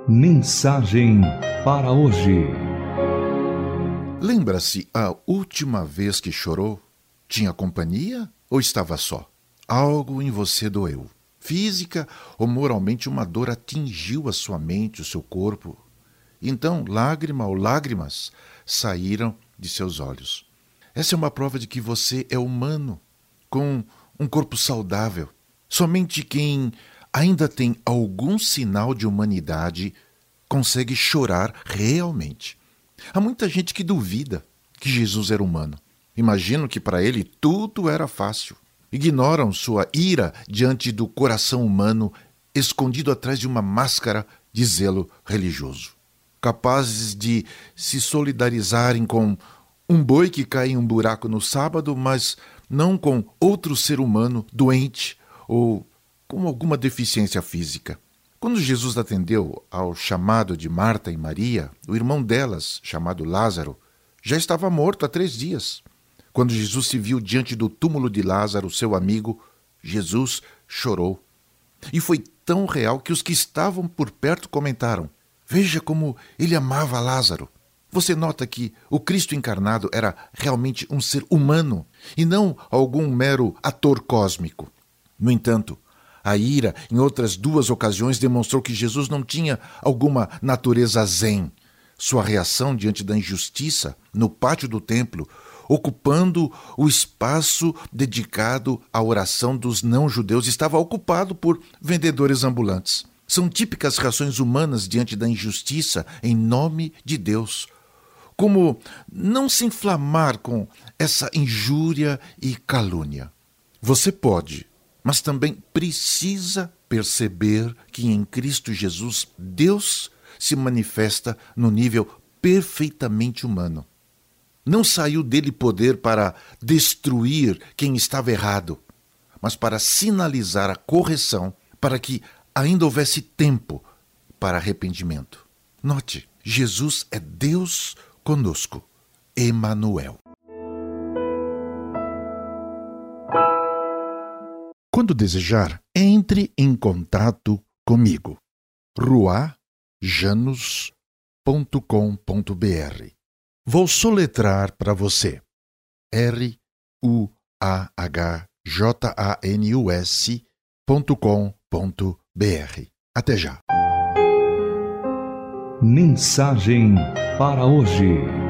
Mensagem para hoje. Lembra-se a última vez que chorou? Tinha companhia ou estava só? Algo em você doeu. Física ou moralmente uma dor atingiu a sua mente, o seu corpo. Então, lágrima ou lágrimas saíram de seus olhos. Essa é uma prova de que você é humano, com um corpo saudável. Somente quem ainda tem algum sinal de humanidade consegue chorar realmente. Há muita gente que duvida que Jesus era humano. Imagino que para ele tudo era fácil. Ignoram sua ira diante do coração humano escondido atrás de uma máscara de zelo religioso. Capazes de se solidarizarem com um boi que cai em um buraco no sábado, mas não com outro ser humano doente ou com alguma deficiência física. Quando Jesus atendeu ao chamado de Marta e Maria, o irmão delas, chamado Lázaro, já estava morto há 3 dias. Quando Jesus se viu diante do túmulo de Lázaro, seu amigo, Jesus chorou. E foi tão real que os que estavam por perto comentaram: "Veja como ele amava Lázaro." Você nota que o Cristo encarnado era realmente um ser humano e não algum mero ator cósmico. No entanto, a ira, em outras 2 ocasiões, demonstrou que Jesus não tinha alguma natureza zen. Sua reação diante da injustiça, no pátio do templo, ocupando o espaço dedicado à oração dos não-judeus, estava ocupado por vendedores ambulantes. São típicas reações humanas diante da injustiça em nome de Deus. Como não se inflamar com essa injúria e calúnia? Você pode, mas também precisa perceber que em Cristo Jesus, Deus se manifesta no nível perfeitamente humano. Não saiu dele poder para destruir quem estava errado, mas para sinalizar a correção, para que ainda houvesse tempo para arrependimento. Note, Jesus é Deus conosco, Emanuel. Quando desejar, entre em contato comigo. ruajanus.com.br. Vou soletrar para você. ruajanus.com.br. Até já. Mensagem para hoje.